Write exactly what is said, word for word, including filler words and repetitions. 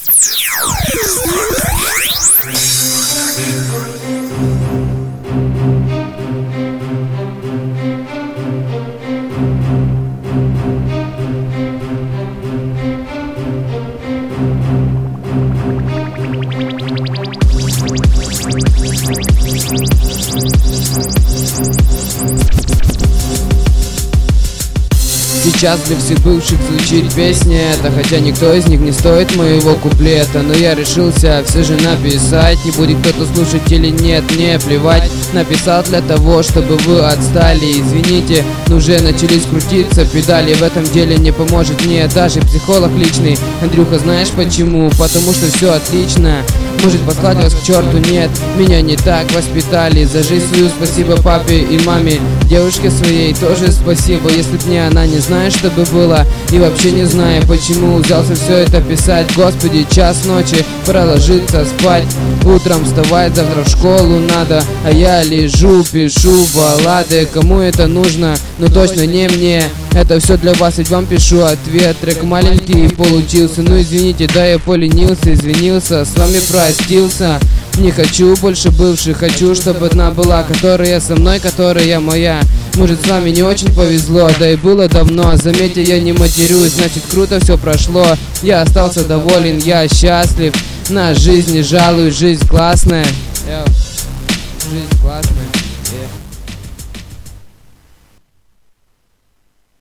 Сейчас для всех бывших звучит песня эта, хотя никто из них не стоит моего куплета. Но я решился все же написать, не будет кто-то слушать или нет, мне плевать. Написал для того, чтобы вы отстали. Извините, но уже начались крутиться педали. В этом деле не поможет мне даже психолог личный. Андрюха, знаешь почему? Потому что все отлично. Может послать вас к черту, нет, меня не так воспитали. За жизнь свою спасибо папе и маме, девушке своей тоже спасибо. Если б не она, не знаю, что бы было. И вообще не знаю, почему взялся все это писать. Господи, час ночи, пора ложиться спать. Утром вставать, завтра в школу надо. А я лежу, пишу баллады. Кому это нужно? Ну точно не мне. Это все для вас, ведь вам пишу ответ. Трек маленький получился, ну извините, да я поленился, извинился, с вами простился. Не хочу больше бывших, хочу, чтобы одна была, которая со мной, которая моя. Может, с вами не очень повезло, да и было давно. Заметьте, я не матерюсь, значит круто все прошло. Я остался доволен, я счастлив. На жизнь не жалуюсь, жизнь классная. Жизнь классная.